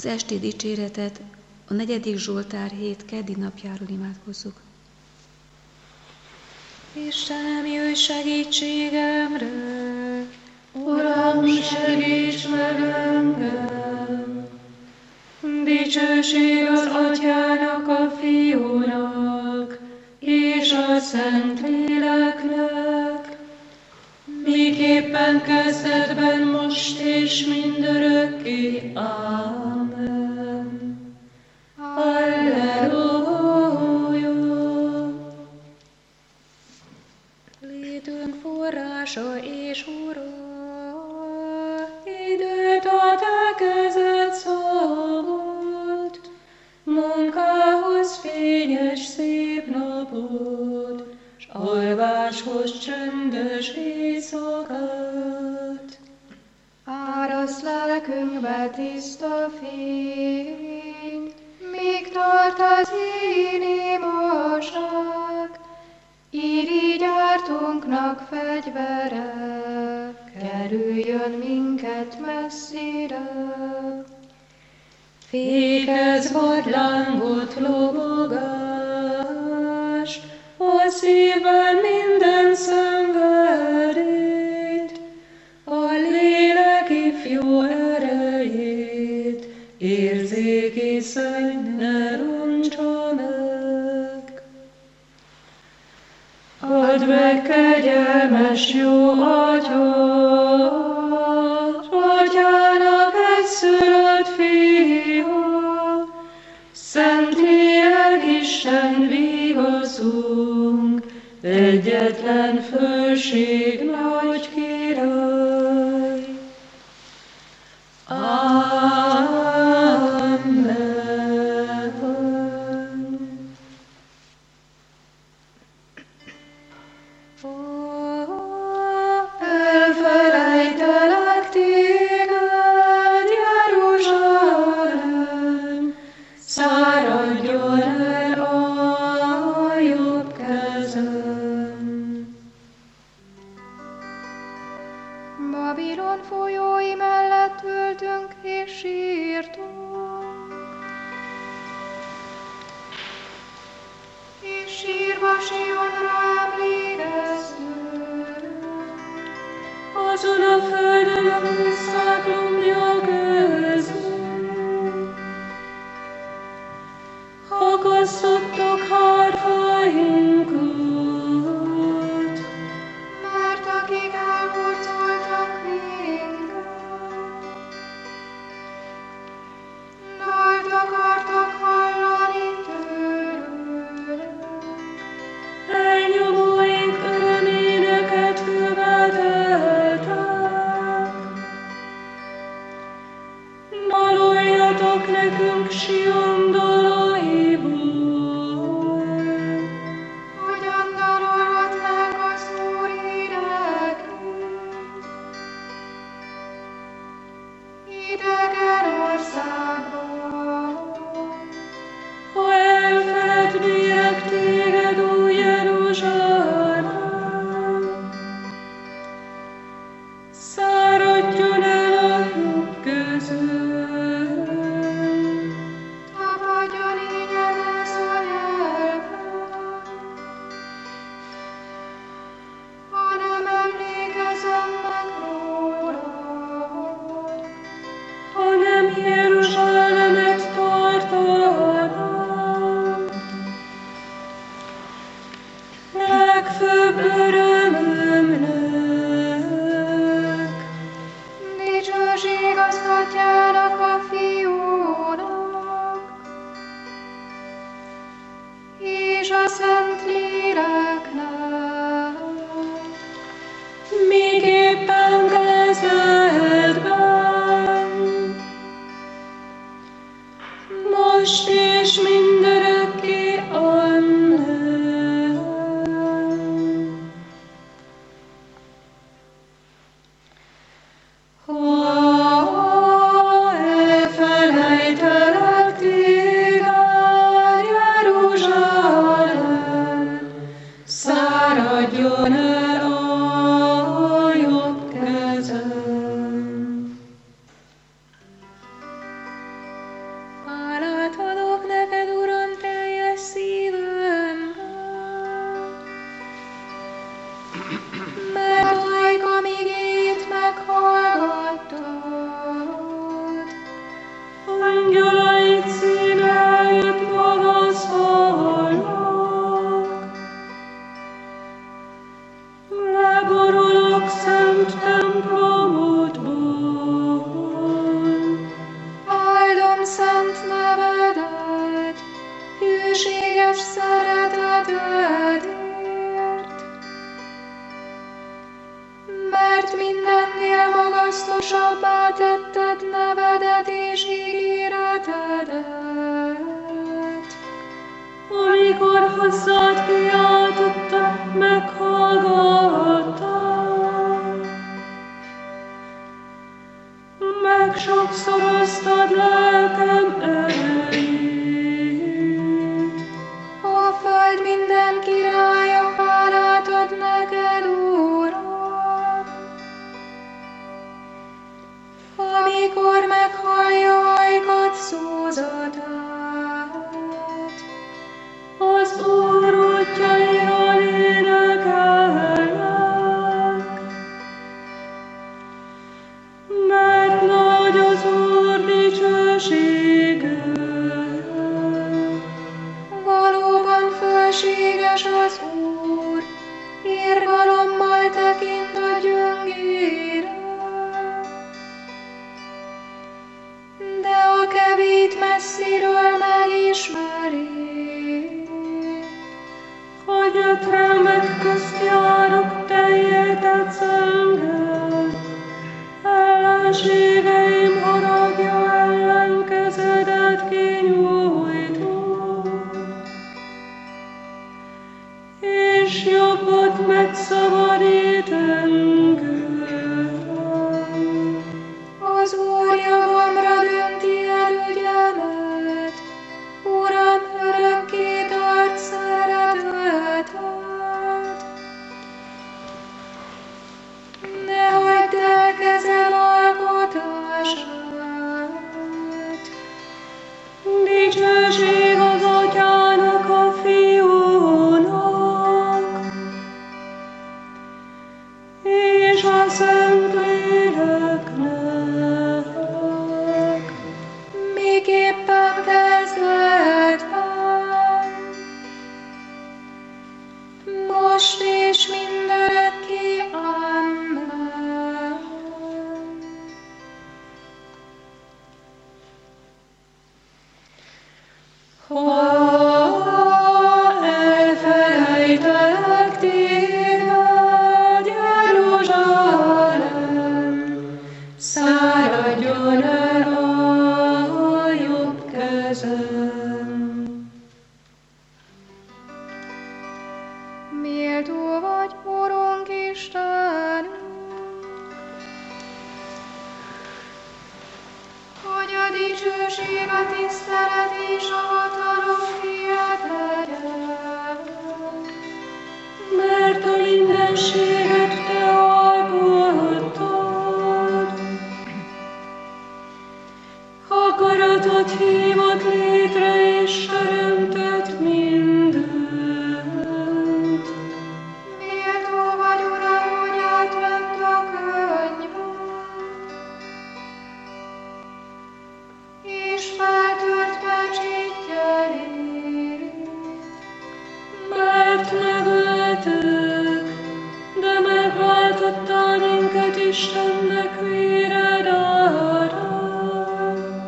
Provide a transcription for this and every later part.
Az esti dicséretet a 4. Zsoltár 7 keddi napjáról imádkozzuk. Istenem, jöjj segítségemre! Uram, segíts meg engem! Dicsőség az Atyának, a Fiúnak, és a Szentléleknek, miképpen kezdetben, most és mindörökké. Ámen. Alleluja! Létünk forrása és Ura, időt a te kezed szabad, munkához fényes szép napot, s alváshoz csendes éjszakát. Árasz lelkünkbe tiszta fény, míg tart az én imaság, irigyártunknak fegyvere, kerüljön minket messzire. Fékez vadlángot lobogás, a szívben minden szenvedélyt, a lélek ifjú erejét, érzéki szenny ne roncsa meg. Add meg kegyelmes jó Atyát, Atyának egyszülött Fia, Szentlélek Isten vigaszunk, egyetlen főség nagy király. Amen. Elfelejtelek téged, Jeruzsálem, száradjon el a jobb kezem. Babilon folyói mellett ültünk és sírtunk, és sírva Sionra emlékeztünk. Azon a földön, a puszták lombja közül, akasztottok hárfáinkat, Mert akik elhurcoltak minket, dalt akartak hallani tőlünk. elnyomóink öröméneket követeltek. Daloljatok nekünk Sion dalaiból, Hogyan dalolhatnánk az Úr híreknek? Idegen országban, ha elfelednélek téged, ó Jeruzsálem. Száradjon el a jobb között, tapadjon ingyen ez a nyelven. Ha nem emlékezem meg rólad, ha nem Jeruzsálemet tartanám. Legfőbb örömömnek, dicsőség az Atyának, a Fiúnak, és a Szentléleknek, miképpen kezdetben, most és mindörökké. Amen. hozzád kiáltottam, meghallgattál. Megsokszoroztad lelkem erejét. A föld minden királya hálát ad neked, Uram. Amikor meghallja hajkat szózatát, Az Úr útjairól énekelnek, mert nagy az Úr dicsősége. valóban fölséges az Úr, irgalommal tekint a gyöngére. De a kevét messziről megismeri, Hogy ötrelmek közt járok, teljétet zenged. Ellenségeim haragja ellen kezedet kinyújtod, és jobbot megszabadít engem. az Úr javamra dönti el ügyemet, Uram, örökké tart szeretetet. Ne hagyd el kezem alkotását, Dicsőség az Atyának, a Fiúnak, és a Szentléleknek. miképpen kezdetben, most és mindörökké. Amen. Ha elfelejtelek téged, Jeruzsálem, száradjon el a jobb kezem. Méltó vagy, Urunk Istenünk, hogy a dicsőség, a tisztelet és a hatalom tiéd legyen. Mert a mindenséget te alkottad, akaratod hívott létre és teremtett mindent. Méltó vagy, Uram, hogy átvett a könnyed, és feltört pecsétjelét. Mert megöltek, de megváltottál minket Istennek véred árán.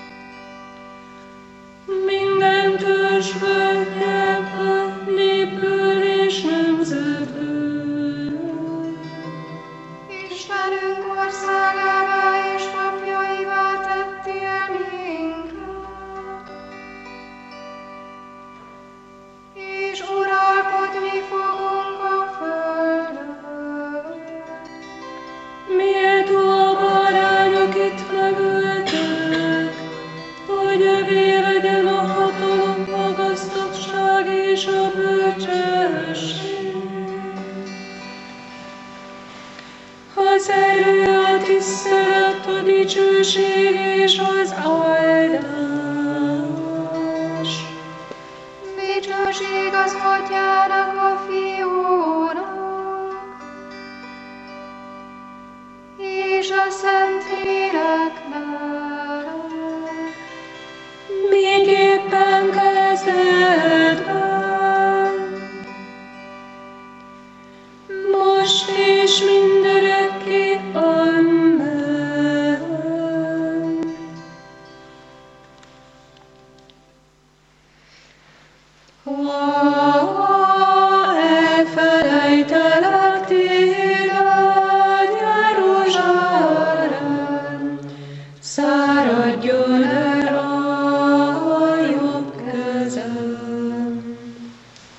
Minden törzsből, nyelvből, népből és nemzetből. Istenünk országává és napjaivá tettél minket, és uralkodni fogunk a földön. Méltó a bárányok itt megöltek, hogy övé legyen a hatalom, a gazdagság és a bölcsesség. Az erő, a tisztelet, a dicsőség és az áldás. Dicsőség az Atyának, a Fiúnak, és a Szentléleknek, Miképpen kezdetben, most és mindörökké. Amen. Ha elfelejtelek téged, Jeruzsálem, száradjon el a jobb kezem.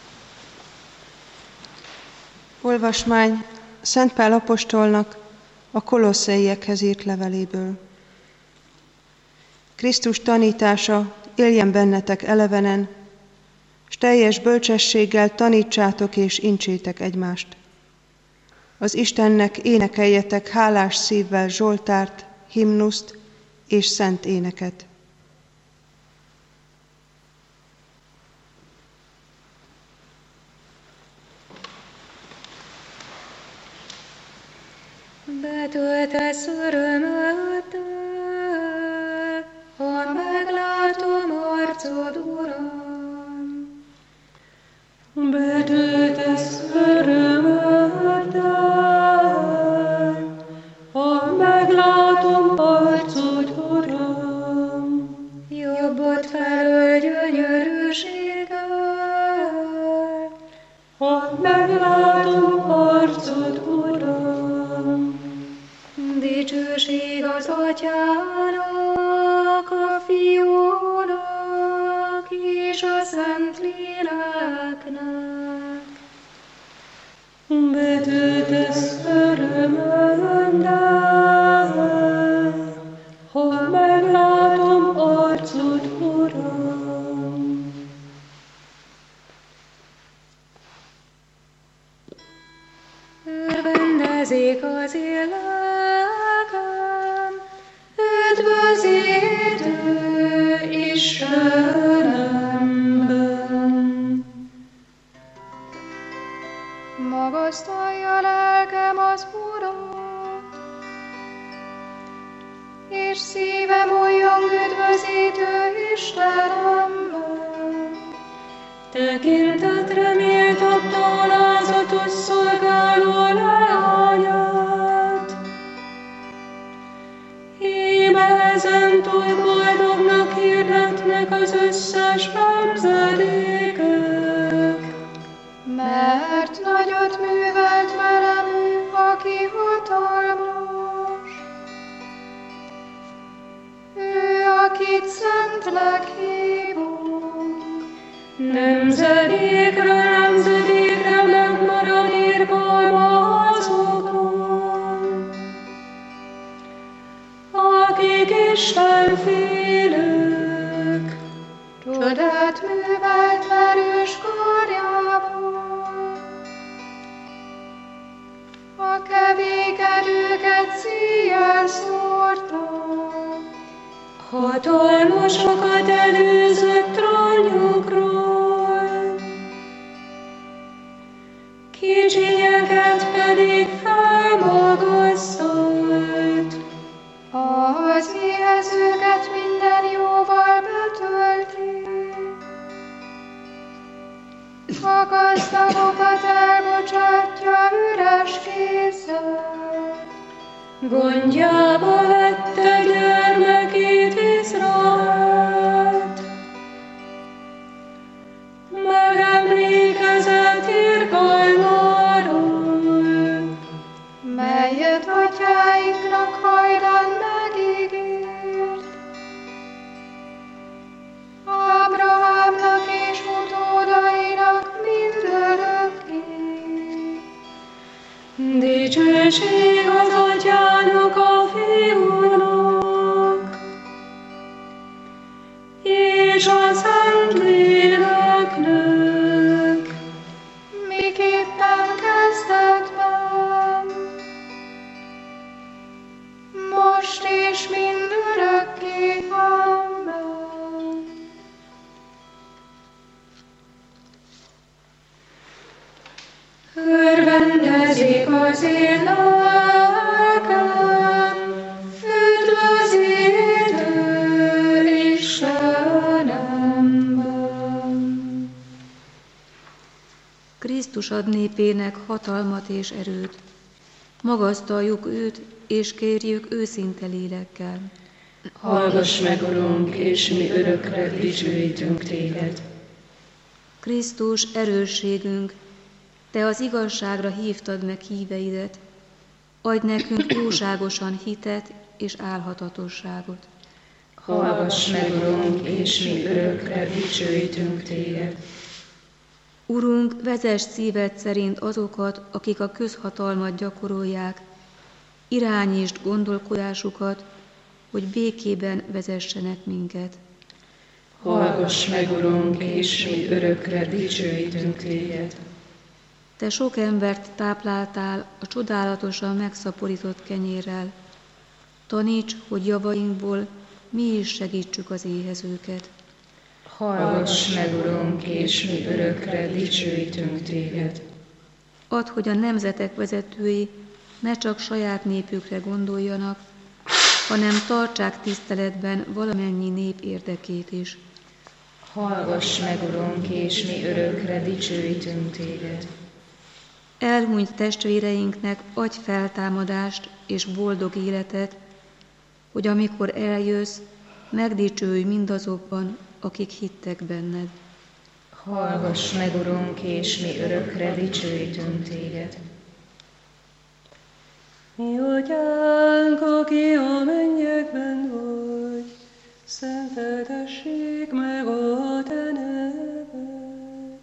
Olvasmány Szent Pál apostolnak a Kolosszaiekhez írt leveléből. Krisztus tanítása éljen bennetek elevenen, s teljes bölcsességgel tanítsátok és incsétek egymást. Az Istennek énekeljetek hálás szívvel zsoltárt, himnuszt és szent éneket. Betöltesz örömöddel, ha meglátom arcod, Uram. Betöltesz örömöddel, ha meglátom arcod, Uram. Jobbod felől gyönyörűséggel, Ha meglátom arcod, Uram. dicsőség az Atyának, a Fiúnak és a Szentléleknek. Betöltesz örömöddel, ha meglátom arcod, Uram. Örvendezik az én lelkem, üdvözítő Istenemben. Magasztalja lelkem az Urat, és szívem újjong üdvözítő Istenemben. Tekintetre méltatta alázatos szolgáló leányát. Íme ezentúl boldognak hirdetnek az összes nemzedékek. Mert nagyot művelt velem ő, aki hatalmas. Ő, akit szentnek hívunk. Nemzedékről nemzedékre megmarad irgalma azokon, akik Isten félők. Csodát művelt erős karjával. A kevékedőket szíjjel szórta. Hatalmasokat előzött trónjukról, kicsinyeket pedig felmagasztalt. Az éhezőket minden jóval betölti. A gazdagokat elbocsátja üres kézzel. Gondjába vette gyermekét Izraelt. Megemlékezett irgalmáról, melyet atyáinknak hajdan megígért. Ábrahámnak és utódainak mindörökké. dicsőség az Atyának, a Fiúnak, és a Szentléleknek, Miképpen kezdetben, most és mindörökké. Amen. Örvendezik az én lelkem, üdvözítő Istenemben. Krisztus ad népének hatalmat és erőt. Magasztaljuk őt, és kérjük őszinte lélekkel. Hallgass meg, Urunk, és mi örökre dicsőítünk téged. Krisztus erősségünk, te az igazságra hívtad meg híveidet, adj nekünk jóságosan hitet és álhatatosságot. Hallgass meg, Urunk, és mi örökre dicsőítünk téged. Urunk, vezess szíved szerint azokat, akik a közhatalmat gyakorolják, irányítsd gondolkodásukat, hogy békében vezessenek minket. Hallgass meg, Urunk, és mi örökre dicsőítünk téged. Te sok embert tápláltál a csodálatosan megszaporított kenyérrel. Taníts, hogy javainkból mi is segítsük az éhezőket. Hallgass meg, Urunk, és mi örökre dicsőítünk téged. Add, hogy a nemzetek vezetői ne csak saját népükre gondoljanak, hanem tartsák tiszteletben valamennyi nép érdekét is. Hallgass meg, Urunk, és mi örökre dicsőítünk téged. Elhunyt testvéreinknek adj feltámadást és boldog életet, hogy amikor eljössz, megdicsőj mindazokban, akik hittek benned. Hallgass meg, Urunk, és mi örökre dicsőítünk téged. Mi atyánk, aki a mennyekben vagy, szenteltessék meg a te neved.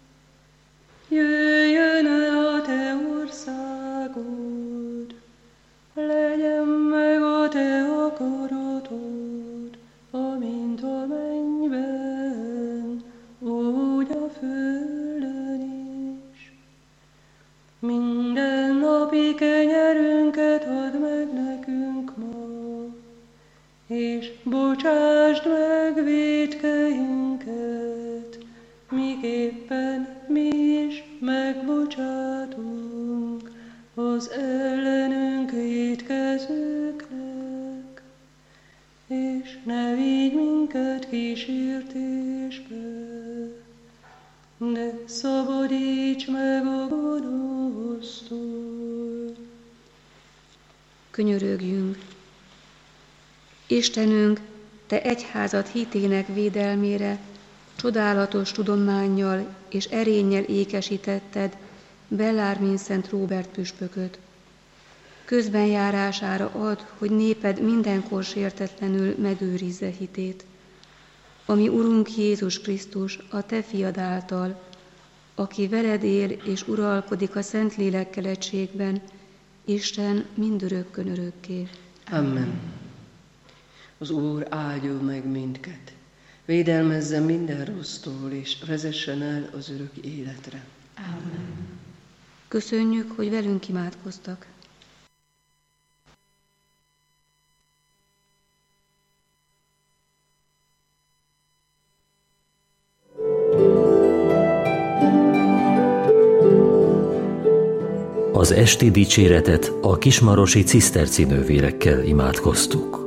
Jöjjön el a te országod, legyen meg a te akaratod, amint a mennyben, úgy a földön is. Minden napi kenyerünket add meg nekünk ma, és bocsásd meg vétkeinket, miképpen mi is megbocsátunk az ellenünk vétkezőknek, és ne vigy minket kísértésbe, de szabadíts meg a gonosztól. Könyörögjünk! Istenünk, te egyházad hitének védelmére csodálatos tudománnyal és erénnyel ékesítetted Bellarmine Szent Róbert püspököt. Közbenjárására add, hogy néped mindenkor sértetlenül megőrizze hitét, ami Urunk Jézus Krisztus a te fiad által, aki veled él és uralkodik a Szentlélekkel egységben, Isten mindörökkön örökké. Amen. Az Úr áldjon meg mindket, védelmezzen minden rossztól, és vezessen el az örök életre. Amen. Köszönjük, hogy velünk imádkoztak. Az esti dicséretet a kismarosi ciszterci nővérekkel imádkoztuk.